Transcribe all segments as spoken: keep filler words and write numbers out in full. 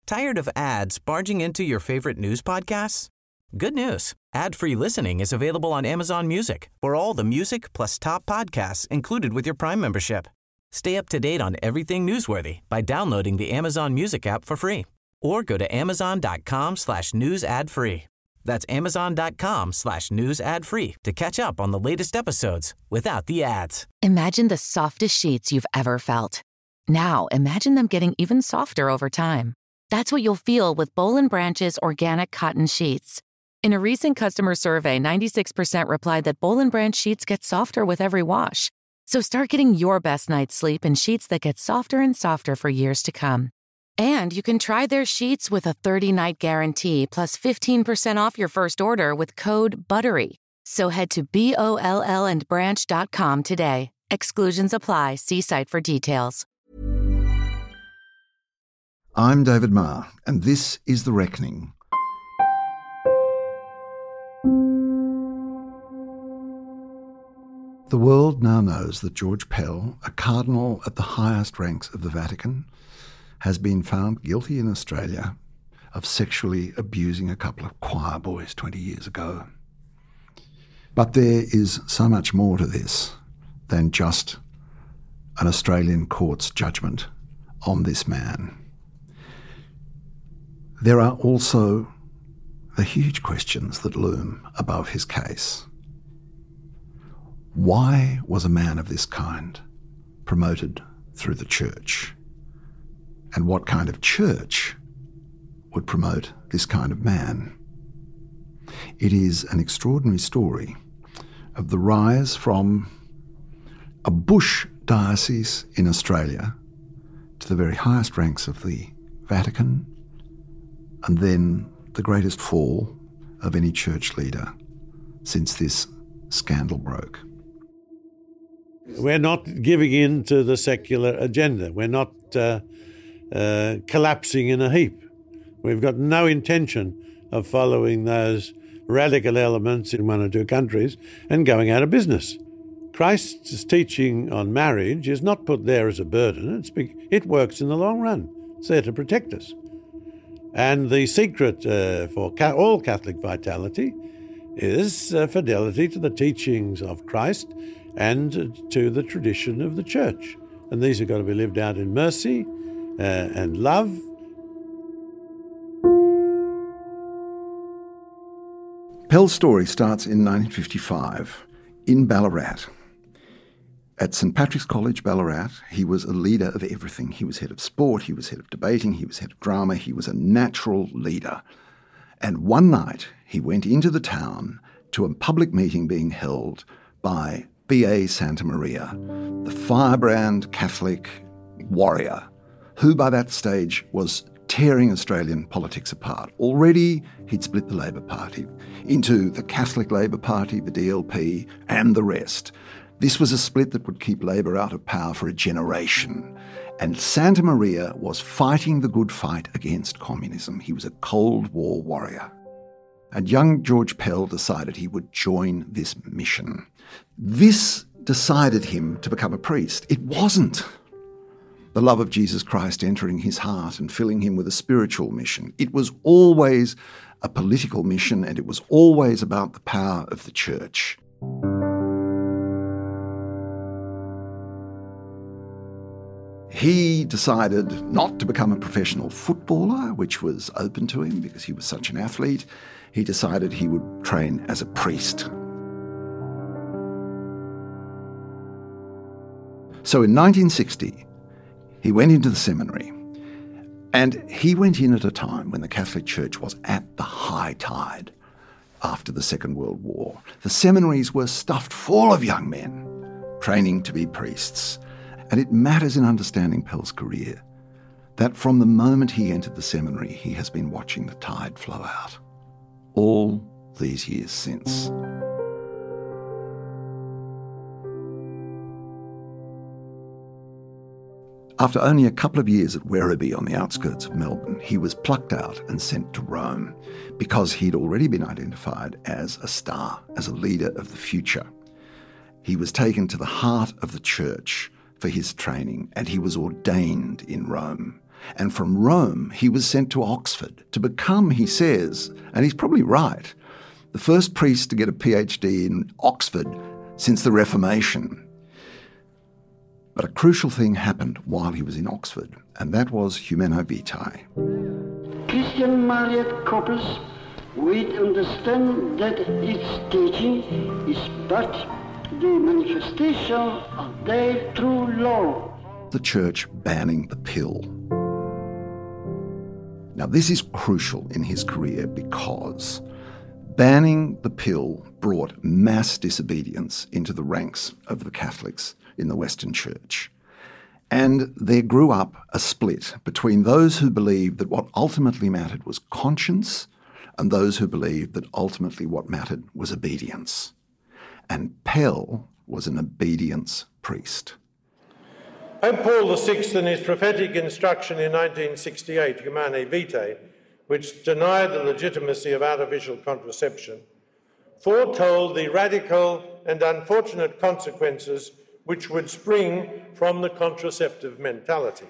Tired of ads barging into your favorite news podcasts? Good news. Ad-free listening is available on Amazon Music for all the music plus top podcasts included with your Prime membership. Stay up to date on everything newsworthy by downloading the Amazon Music app for free or go to amazon.com slash news ad free. That's amazon.com slash news ad free to catch up on the latest episodes without the ads. Imagine the softest sheets you've ever felt. Now imagine them getting even softer over time. That's what you'll feel with Boll and Branch's organic cotton sheets. In a recent customer survey, ninety-six percent replied that Boll and Branch sheets get softer with every wash. So start getting your best night's sleep in sheets that get softer and softer for years to come. And you can try their sheets with a thirty-night guarantee plus fifteen percent off your first order with code BUTTERY. So head to B O L L and branch dot com today. Exclusions apply. See site for details. I'm David Marr, and this is The Reckoning. The world now knows that George Pell, a cardinal at the highest ranks of the Vatican, has been found guilty in Australia of sexually abusing a couple of choir boys twenty years ago. But there is so much more to this than just an Australian court's judgment on this man. There are also the huge questions that loom above his case. Why was a man of this kind promoted through the church? And what kind of church would promote this kind of man? It is an extraordinary story of the rise from a bush diocese in Australia to the very highest ranks of the Vatican, and then the greatest fall of any church leader since this scandal broke. We're not giving in to the secular agenda. We're not uh, uh, collapsing in a heap. We've got no intention of following those radical elements in one or two countries and going out of business. Christ's teaching on marriage is not put there as a burden. It's be- it works in the long run. It's there to protect us. And the secret uh, for ca- all Catholic vitality is uh, fidelity to the teachings of Christ and to the tradition of the church. And these have got to be lived out in mercy uh, and love. Pell's story starts in nineteen fifty-five in Ballarat. At St Patrick's College, Ballarat, he was a leader of everything. He was head of sport, he was head of debating, he was head of drama, he was a natural leader. And one night he went into the town to a public meeting being held by B A Santa Maria, the firebrand Catholic warrior, who by that stage was tearing Australian politics apart. Already he'd split the Labor Party into the Catholic Labor Party, the D L P, and the rest. This was a split that would keep Labor out of power for a generation. And Santa Maria was fighting the good fight against communism. He was a Cold War warrior. And young George Pell decided he would join this mission. This decided him to become a priest. It wasn't the love of Jesus Christ entering his heart and filling him with a spiritual mission. It was always a political mission, and it was always about the power of the church. He decided not to become a professional footballer, which was open to him because he was such an athlete. He decided he would train as a priest. So in nineteen sixty, he went into the seminary, and he went in at a time when the Catholic Church was at the high tide after the Second World War. The seminaries were stuffed full of young men training to be priests. And it matters in understanding Pell's career that from the moment he entered the seminary, he has been watching the tide flow out all these years since. After only a couple of years at Werribee on the outskirts of Melbourne, he was plucked out and sent to Rome because he'd already been identified as a star, as a leader of the future. He was taken to the heart of the church for his training, and he was ordained in Rome. And from Rome, he was sent to Oxford to become, he says, and he's probably right, the first priest to get a PhD in Oxford since the Reformation. But a crucial thing happened while he was in Oxford, and that was Humanae Vitae. Christian married couples will understand that its teaching is but the manifestation of their true law. The church banning the pill. Now, this is crucial in his career because banning the pill brought mass disobedience into the ranks of the Catholics in the Western Church. And there grew up a split between those who believed that what ultimately mattered was conscience and those who believed that ultimately what mattered was obedience. And Pell was an obedience priest. Pope Paul the Sixth, in his prophetic instruction in nineteen sixty-eight, Humanae Vitae, which denied the legitimacy of artificial contraception, foretold the radical and unfortunate consequences which would spring from the contraceptive mentality.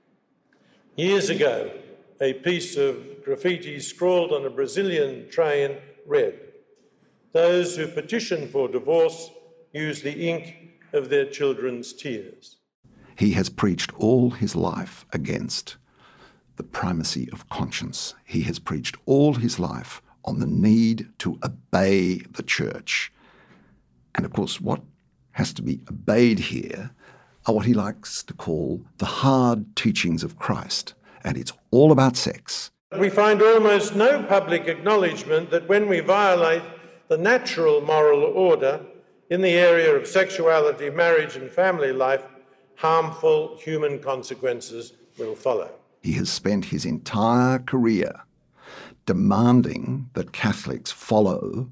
Years ago, a piece of graffiti scrawled on a Brazilian train read, "Those who petition for divorce use the ink of their children's tears." He has preached all his life against the primacy of conscience. He has preached all his life on the need to obey the church. And of course, what has to be obeyed here are what he likes to call the hard teachings of Christ. And it's all about sex. We find almost no public acknowledgement that when we violate the natural moral order in the area of sexuality, marriage and family life, harmful human consequences will follow. He has spent his entire career demanding that Catholics follow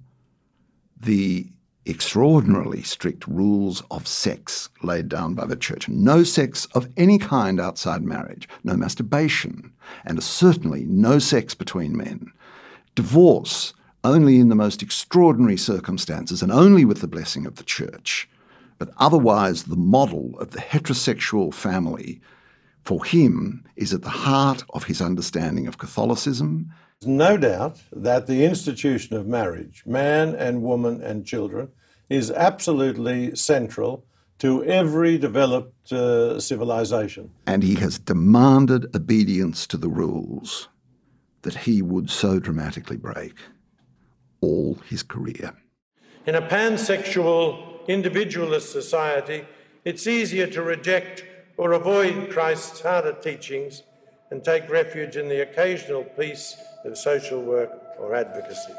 the extraordinarily strict rules of sex laid down by the Church. No sex of any kind outside marriage, no masturbation, and certainly no sex between men. Divorce only in the most extraordinary circumstances and only with the blessing of the Church. But otherwise, the model of the heterosexual family, for him, is at the heart of his understanding of Catholicism. No doubt that the institution of marriage, man and woman and children, is absolutely central to every developed uh, civilization. And he has demanded obedience to the rules that he would so dramatically break all his career. In a pansexual individualist society, it's easier to reject or avoid Christ's harder teachings and take refuge in the occasional piece of social work or advocacy.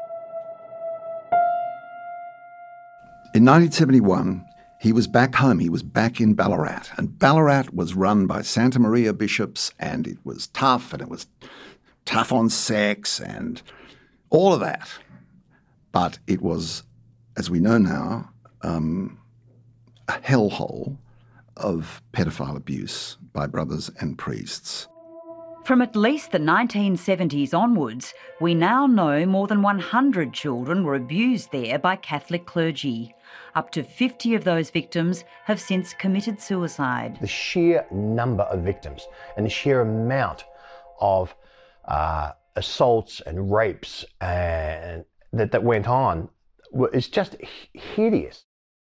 In nineteen seventy-one, he was back home. He was back in Ballarat. And Ballarat was run by Santa Maria bishops, and it was tough, and it was tough on sex and all of that. But it was, as we know now, um, a hellhole of pedophile abuse by brothers and priests. From at least the nineteen seventies onwards, we now know more than one hundred children were abused there by Catholic clergy. Up to fifty of those victims have since committed suicide. The sheer number of victims and the sheer amount of uh, assaults and rapes and that, that went on is just hideous.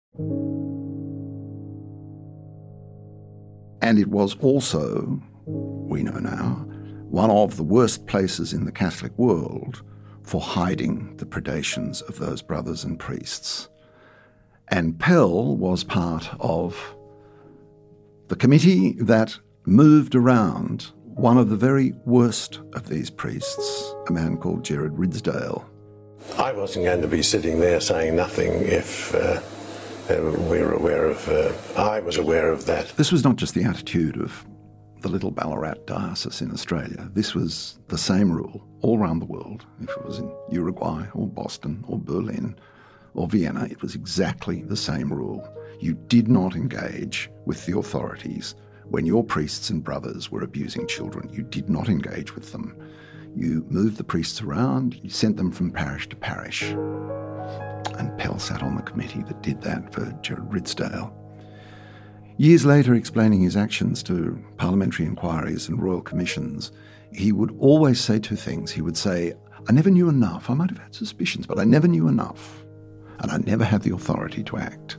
And it was also, we know now, one of the worst places in the Catholic world for hiding the predations of those brothers and priests. And Pell was part of the committee that moved around one of the very worst of these priests, a man called Gerard Ridsdale. I wasn't going to be sitting there saying nothing if uh, uh, we were aware of, uh, I was aware of that. This was not just the attitude of the little Ballarat diocese in Australia. This was the same rule all around the world. If it was in Uruguay or Boston or Berlin or Vienna, it was exactly the same rule. You did not engage with the authorities when your priests and brothers were abusing children. You did not engage with them. You moved the priests around, you sent them from parish to parish. And Pell sat on the committee that did that for Gerard Ridsdale. Years later, explaining his actions to parliamentary inquiries and royal commissions, he would always say two things. He would say, I never knew enough. I might have had suspicions, but I never knew enough. And I never had the authority to act.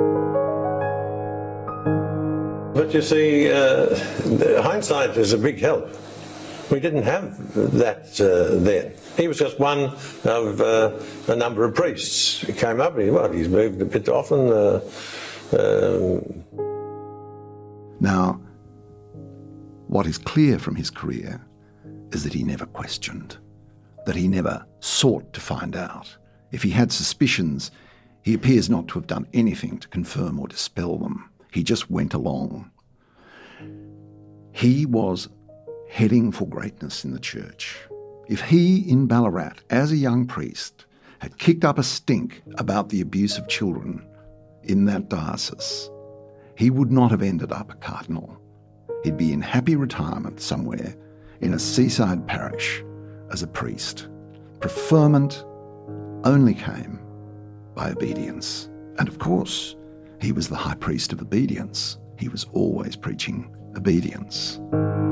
But you see, uh, hindsight is a big help. We didn't have that uh, then. He was just one of uh, a number of priests. He came up, he, well, he's moved a bit often. Uh, um... Now, what is clear from his career is that he never questioned, that he never sought to find out. If he had suspicions, he appears not to have done anything to confirm or dispel them. He just went along. He was heading for greatness in the church. If he, in Ballarat, as a young priest, had kicked up a stink about the abuse of children in that diocese, he would not have ended up a cardinal. He'd be in happy retirement somewhere in a seaside parish as a priest. Preferment only came by obedience. And of course, he was the high priest of obedience. He was always preaching obedience.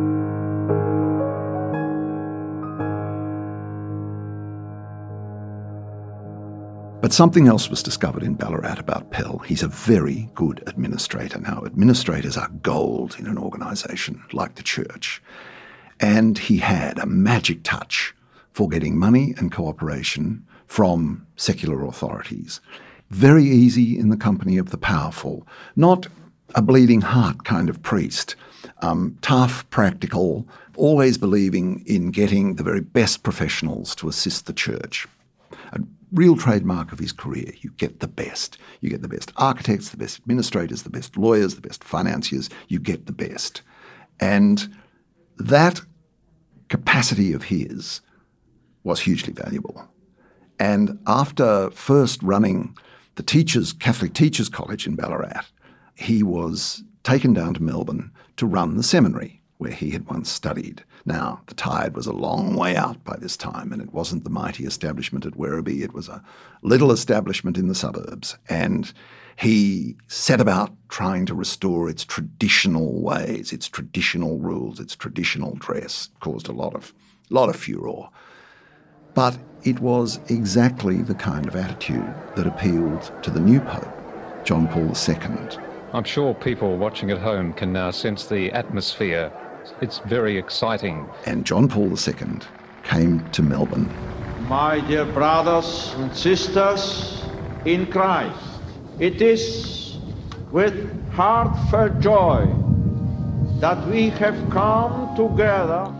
But something else was discovered in Ballarat about Pell. He's a very good administrator. Now, administrators are gold in an organisation like the church. And he had a magic touch for getting money and cooperation from secular authorities. Very easy in the company of the powerful. Not a bleeding heart kind of priest. Um, tough, practical, always believing in getting the very best professionals to assist the church. A real trademark of his career. You get the best. You get the best architects, the best administrators, the best lawyers, the best financiers. You get the best. And that capacity of his was hugely valuable. And after first running the teachers, Catholic Teachers College in Ballarat, he was taken down to Melbourne to run the seminary where he had once studied. Now, the tide was a long way out by this time, and it wasn't the mighty establishment at Werribee. It was a little establishment in the suburbs. And he set about trying to restore its traditional ways, its traditional rules, its traditional dress. It caused a lot of, lot of furore. But it was exactly the kind of attitude that appealed to the new Pope, John Paul the Second. I'm sure people watching at home can now sense the atmosphere. It's very exciting. And John Paul the Second came to Melbourne. My dear brothers and sisters in Christ, it is with heartfelt joy that we have come together.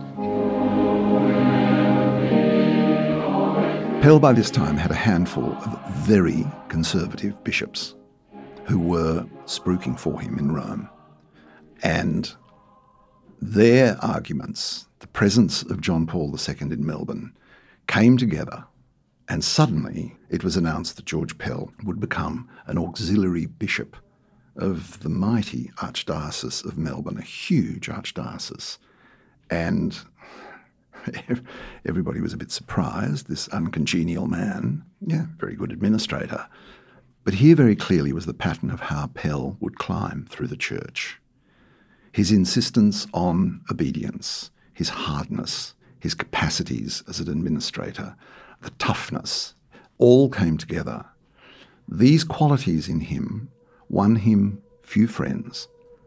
Pell by this time had a handful of very conservative bishops who were spruiking for him in Rome. And their arguments, the presence of John Paul the Second in Melbourne, came together, and suddenly it was announced that George Pell would become an auxiliary bishop of the mighty Archdiocese of Melbourne, a huge archdiocese. And everybody was a bit surprised, this uncongenial man, yeah, very good administrator. But here very clearly was the pattern of how Pell would climb through the church. His insistence on obedience, his hardness, his capacities as an administrator, the toughness, all came together. These qualities in him won him few friends,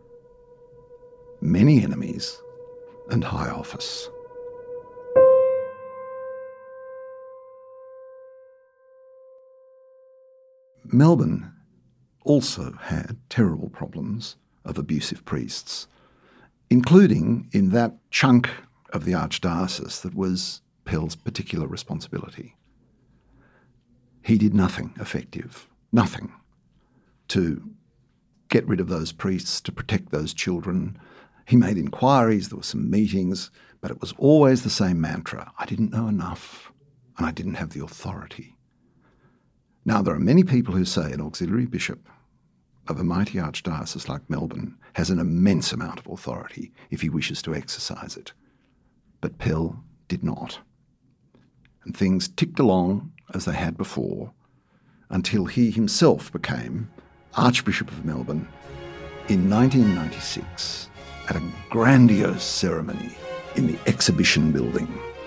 many enemies, and high office. Melbourne also had terrible problems of abusive priests, including in that chunk of the archdiocese that was Pell's particular responsibility. He did nothing effective, nothing, to get rid of those priests, to protect those children. He made inquiries, there were some meetings, but it was always the same mantra. I didn't know enough, and I didn't have the authority. Now, there are many people who say an auxiliary bishop of a mighty archdiocese like Melbourne has an immense amount of authority if he wishes to exercise it. But Pell did not. And things ticked along as they had before until he himself became Archbishop of Melbourne in nineteen ninety-six at a grandiose ceremony in the Exhibition Building.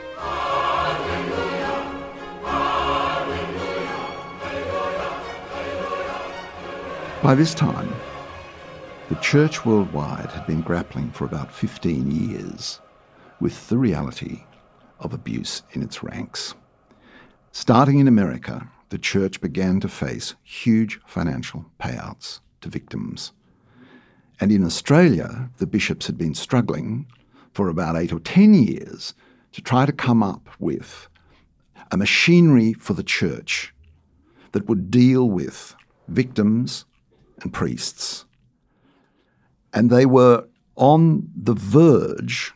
By this time, the church worldwide had been grappling for about fifteen years with the reality of abuse in its ranks. Starting in America, the church began to face huge financial payouts to victims. And in Australia, the bishops had been struggling for about eight or ten years to try to come up with a machinery for the church that would deal with victims and priests. And they were on the verge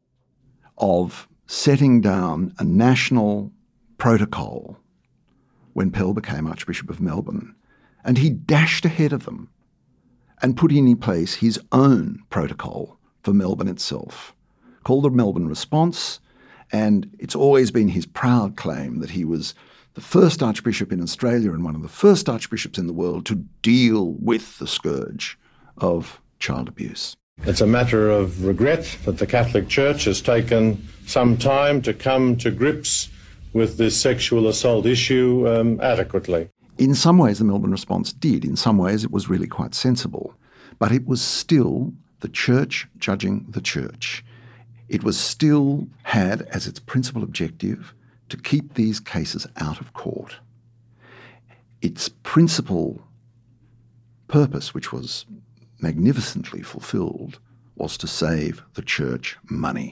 of setting down a national protocol when Pell became Archbishop of Melbourne. And he dashed ahead of them and put in place his own protocol for Melbourne itself, called the Melbourne Response. And it's always been his proud claim that he was the first archbishop in Australia and one of the first archbishops in the world to deal with the scourge of child abuse. It's a matter of regret that the Catholic Church has taken some time to come to grips with this sexual assault issue um, adequately. In some ways, the Melbourne Response did. In some ways, it was really quite sensible. But it was still the church judging the church. It was still had as its principal objective to keep these cases out of court. Its principal purpose, which was magnificently fulfilled, was to save the church money.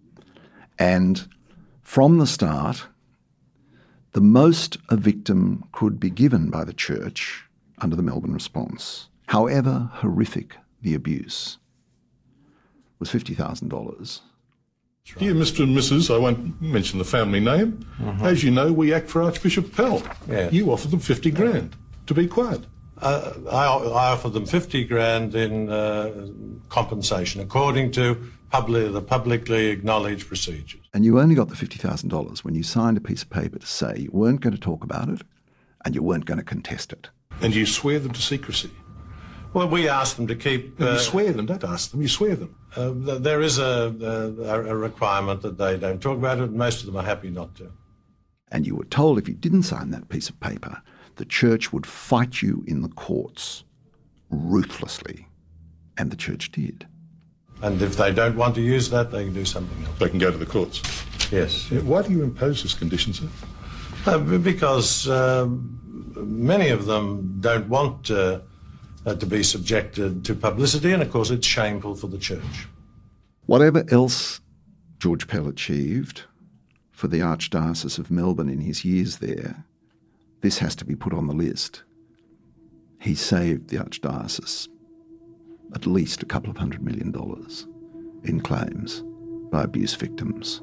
And from the start, the most a victim could be given by the church under the Melbourne Response, however horrific the abuse, was fifty thousand dollars. Dear Mister and Missus, I won't mention the family name. Uh-huh. As you know, we act for Archbishop Pell. Yeah. You offered them fifty grand to be quiet. Uh, I, I offered them fifty grand in uh, compensation, according to public, the publicly acknowledged procedures. And you only got the fifty thousand dollars when you signed a piece of paper to say you weren't going to talk about it and you weren't going to contest it. And you swear them to secrecy. Well, we asked them to keep... Uh, uh, you swear them, don't ask them, you swear them. Uh, there is a, a, a requirement that they don't talk about it, and most of them are happy not to. And you were told if you didn't sign that piece of paper, the church would fight you in the courts ruthlessly. And the church did. And if they don't want to use that, they can do something else. They can go to the courts? Yes. Yeah, why do you impose this condition, sir? Uh, because um, many of them don't want uh, uh, to be subjected to publicity, and of course it's shameful for the church. Whatever else George Pell achieved for the Archdiocese of Melbourne in his years there, this has to be put on the list. He saved the Archdiocese at least a couple of hundred million dollars in claims by abuse victims.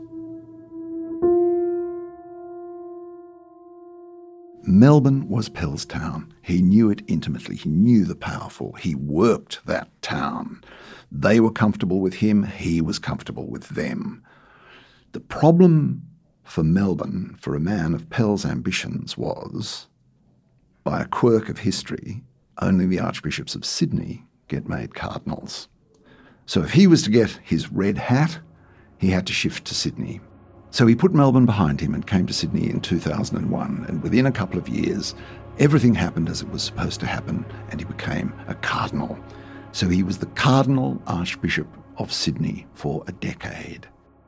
Melbourne was Pell's town. He knew it intimately. He knew the powerful. He worked that town. They were comfortable with him. He was comfortable with them. The problem for Melbourne, for a man of Pell's ambitions, was, by a quirk of history, only the archbishops of Sydney get made cardinals. So if he was to get his red hat, he had to shift to Sydney. So he put Melbourne behind him and came to Sydney in two thousand one, and within a couple of years, everything happened as it was supposed to happen, and he became a cardinal. So he was the Cardinal Archbishop of Sydney for a decade.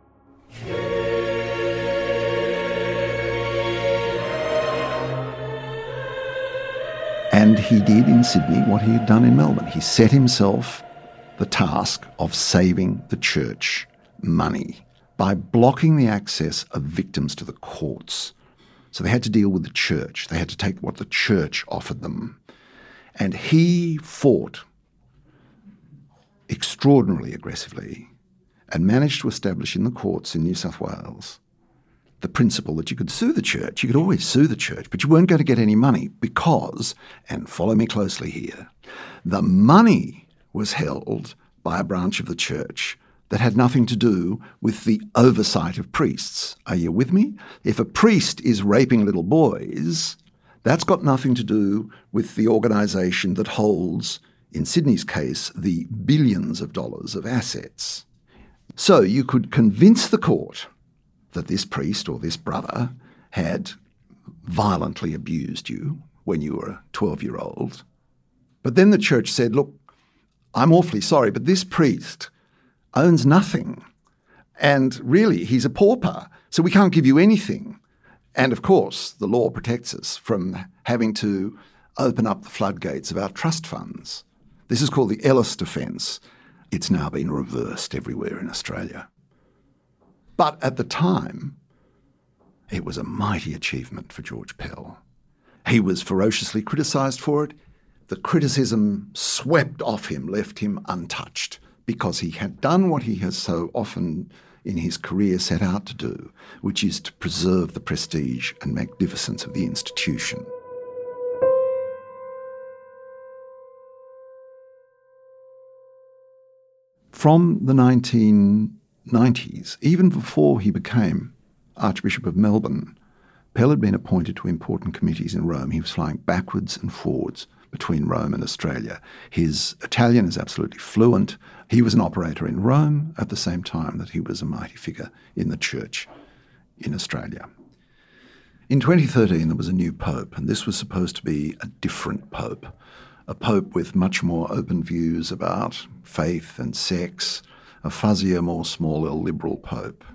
And he did in Sydney what he had done in Melbourne. He set himself the task of saving the church money by blocking the access of victims to the courts. So they had to deal with the church. They had to take what the church offered them. And he fought extraordinarily aggressively and managed to establish in the courts in New South Wales the principle that you could sue the church. You could always sue the church, but you weren't going to get any money because, and follow me closely here, the money was held by a branch of the church that had nothing to do with the oversight of priests. Are you with me? If a priest is raping little boys, that's got nothing to do with the organisation that holds in Sydney's case, the billions of dollars of assets. So you could convince the court that this priest or this brother had violently abused you when you were a twelve-year-old. But then the church said, look, I'm awfully sorry, but this priest owns nothing. And really, he's a pauper, so we can't give you anything. And of course, the law protects us from having to open up the floodgates of our trust funds. This is called the Ellis defence. It's now been reversed everywhere in Australia. But at the time, it was a mighty achievement for George Pell. He was ferociously criticised for it. The criticism swept off him, left him untouched, because he had done what he has so often in his career set out to do, which is to preserve the prestige and magnificence of the institution. From the nineteen nineties, even before he became Archbishop of Melbourne, Pell had been appointed to important committees in Rome. He was flying backwards and forwards between Rome and Australia. His Italian is absolutely fluent. He was an operator in Rome at the same time that he was a mighty figure in the church in Australia. In twenty thirteen, there was a new pope, and this was supposed to be a different pope, a pope with much more open views about faith and sex, a fuzzier, more small L liberal pope.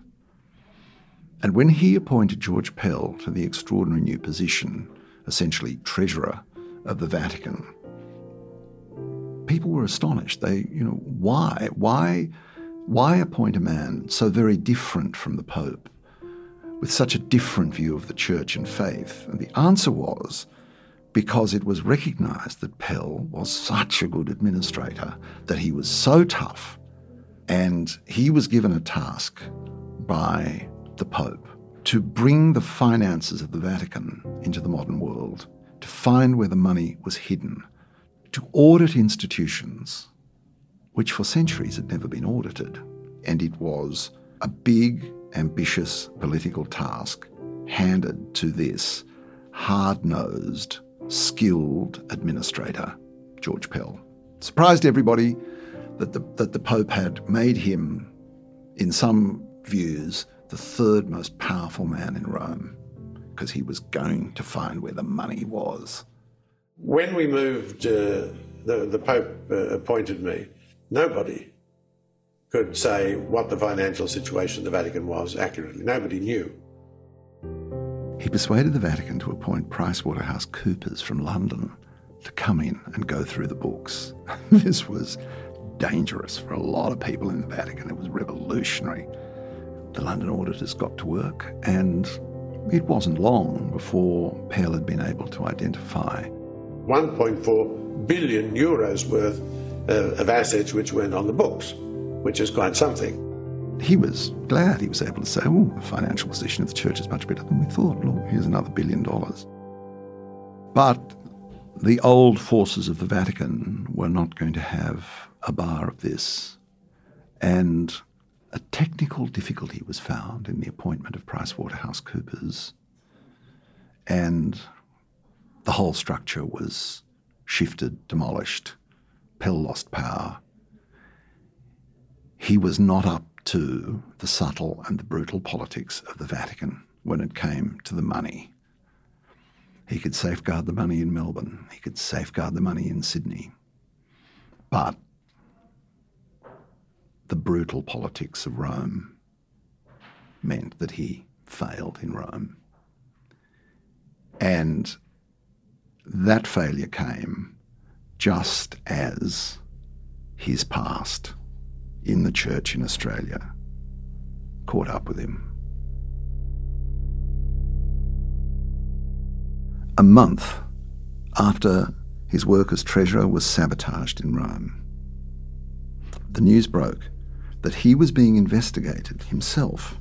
And when he appointed George Pell to the extraordinary new position, essentially treasurer of the Vatican, people were astonished. They, you know, why? Why, why appoint a man so very different from the Pope, with such a different view of the church and faith? And the answer was because it was recognised that Pell was such a good administrator, that he was so tough, and he was given a task by the Pope to bring the finances of the Vatican into the modern world, to find where the money was hidden, to audit institutions which for centuries had never been audited. And it was a big, ambitious political task handed to this hard-nosed, skilled administrator, George Pell. Surprised everybody that the, that the Pope had made him, in some views, the third most powerful man in Rome, because he was going to find where the money was. When we moved, uh, the, the Pope uh, appointed me, nobody could say what the financial situation of the Vatican was accurately. Nobody knew. He persuaded the Vatican to appoint PricewaterhouseCoopers from London to come in and go through the books. This was dangerous for a lot of people in the Vatican. It was revolutionary. The London auditors got to work, and it wasn't long before Pell had been able to identify one point four billion euros worth uh, of assets which weren't on the books, which is quite something. He was glad. He was able to say, oh, the financial position of the church is much better than we thought. Look, here's another billion dollars. But the old forces of the Vatican were not going to have a bar of this. And a technical difficulty was found in the appointment of PricewaterhouseCoopers, and the whole structure was shifted, demolished. Pell lost power. He was not up to the subtle and the brutal politics of the Vatican when it came to the money. He could safeguard the money in Melbourne. He could safeguard the money in Sydney. But the brutal politics of Rome meant that he failed in Rome. And that failure came just as his past in the church in Australia caught up with him. A month after his work as treasurer was sabotaged in Rome, the news broke that he was being investigated himself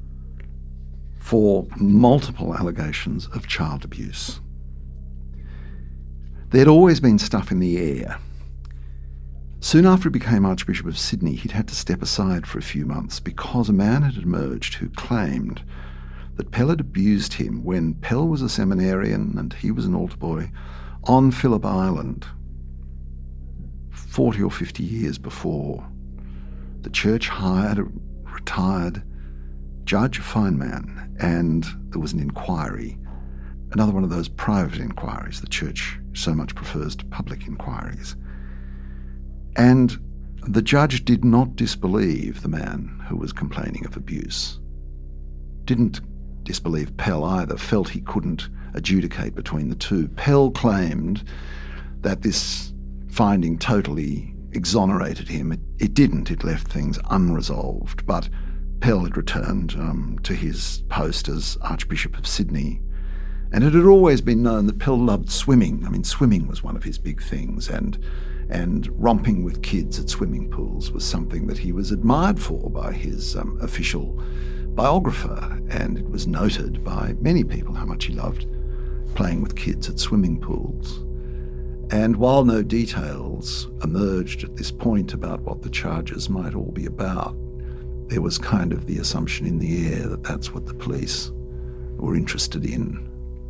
for multiple allegations of child abuse. There'd always been stuff in the air. Soon after he became Archbishop of Sydney, he'd had to step aside for a few months because a man had emerged who claimed that Pell had abused him when Pell was a seminarian and he was an altar boy on Phillip Island. forty or fifty years before, the church hired a retired judge, a fine man, and there was an inquiry, another one of those private inquiries the church so much prefers to public inquiries. And the judge did not disbelieve the man who was complaining of abuse, didn't disbelieve Pell either, felt he couldn't adjudicate between the two. Pell claimed that this finding totally exonerated him. It, it didn't. It left things unresolved. But Pell had returned um, to his post as Archbishop of Sydney, and it had always been known that Pell loved swimming. I mean, swimming was one of his big things, and and romping with kids at swimming pools was something that he was admired for by his um, official biographer, and it was noted by many people how much he loved playing with kids at swimming pools. And while no details emerged at this point about what the charges might all be about, there was kind of the assumption in the air that that's what the police were interested in.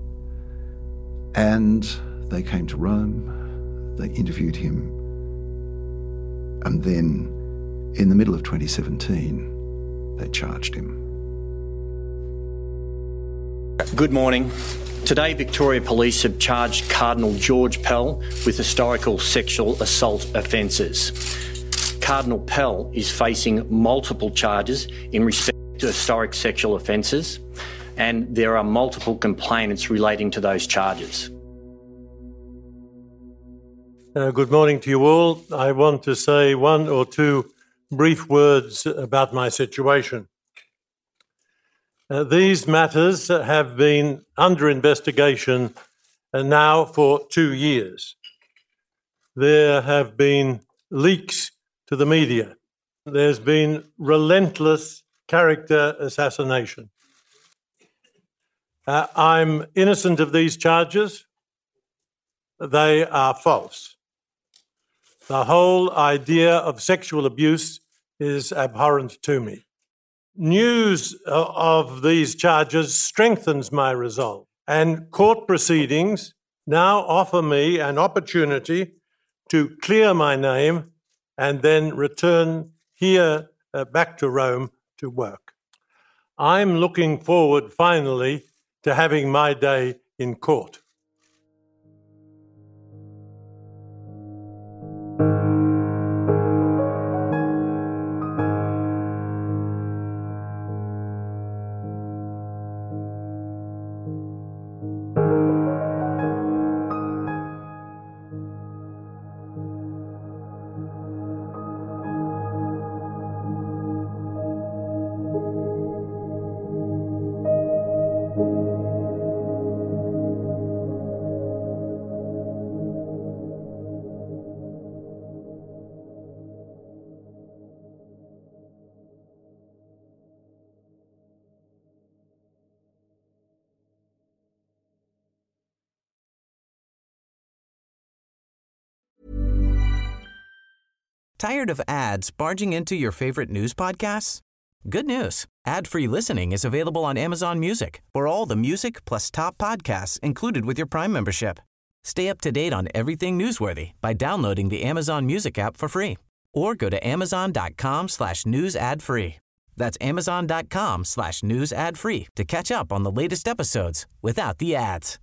And they came to Rome, they interviewed him, and then in the middle of twenty seventeen, they charged him. Good morning. Today, Victoria Police have charged Cardinal George Pell with historical sexual assault offences. Cardinal Pell is facing multiple charges in respect to historic sexual offences, and there are multiple complainants relating to those charges. Uh, good morning to you all. I want to say one or two brief words about my situation. Uh, these matters have been under investigation uh, now for two years. There have been leaks to the media. There's been relentless character assassination. Uh, I'm innocent of these charges. They are false. The whole idea of sexual abuse is abhorrent to me. News of these charges strengthens my resolve, and court proceedings now offer me an opportunity to clear my name and then return here uh, back to Rome to work. I'm looking forward finally to having my day in court. Tired of ads barging into your favorite news podcasts? Good news. Ad-free listening is available on Amazon Music for all the music plus top podcasts included with your Prime membership. Stay up to date on everything newsworthy by downloading the Amazon Music app for free or go to amazon.com slash news ad free. That's amazon.com slash news ad free to catch up on the latest episodes without the ads.